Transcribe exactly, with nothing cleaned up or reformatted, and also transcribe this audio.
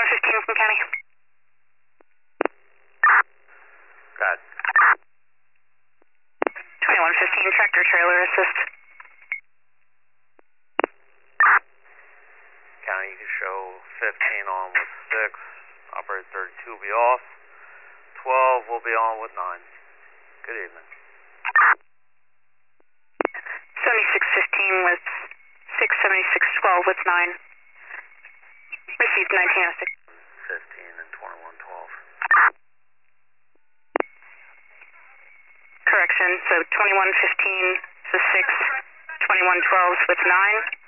twenty-one fifteen from County. Got it. twenty-one fifteen, tractor trailer assist. County, you can show fifteen on with six. Operator thirty-two will be off. twelve will be on with nine. Good evening. seventy-six fifteen with six, seventy-six twelve with nine. Received nineteen oh six. fifteen and twenty-one twelve. Correction, so twenty-one fifteen with six, twenty-one twelve with nine.